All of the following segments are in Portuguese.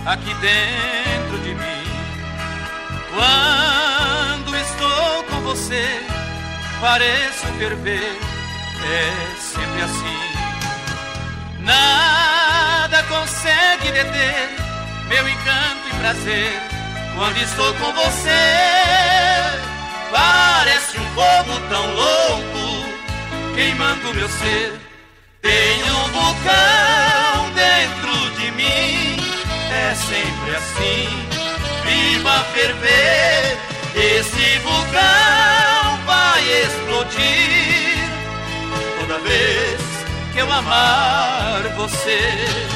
aqui dentro de mim. Quando estou com você, pareço ferver, é sempre assim. Nada consegue deter meu encanto e prazer. Quando estou com você, parece um fogo tão louco queimando meu ser. Tem um vulcão dentro de mim, é sempre assim. Viva ferver, esse vulcão vai explodir toda vez que eu amar você.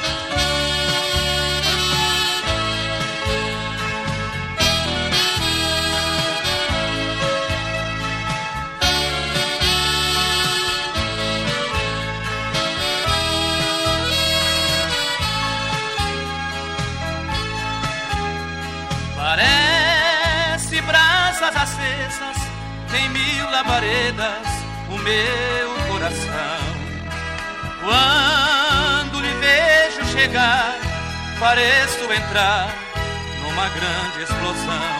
Parece brasas acesas em 1000 labaredas o meu coração. Quando lhe vejo chegar, pareço entrar numa grande explosão.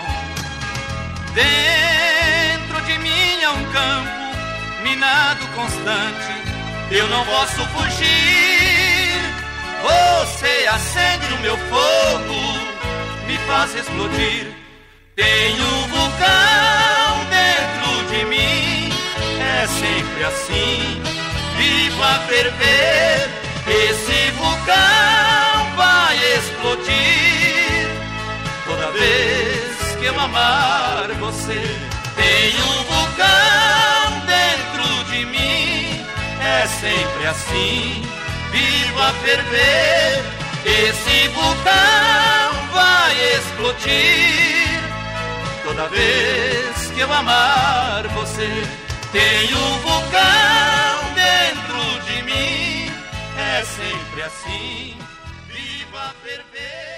Dentro de mim há um campo minado constante, eu não posso fugir. Você acende no meu fogo, me faz explodir. Tem um vulcão dentro de mim, é sempre assim. Vivo a ferver, esse vulcão vai explodir toda vez que eu amar você. Tem um vulcão dentro de mim, é sempre assim. Vivo a ferver, esse vulcão vai explodir toda vez que eu amar você. Tem um vulcão dentro de mim, é sempre assim. Viva a ferver.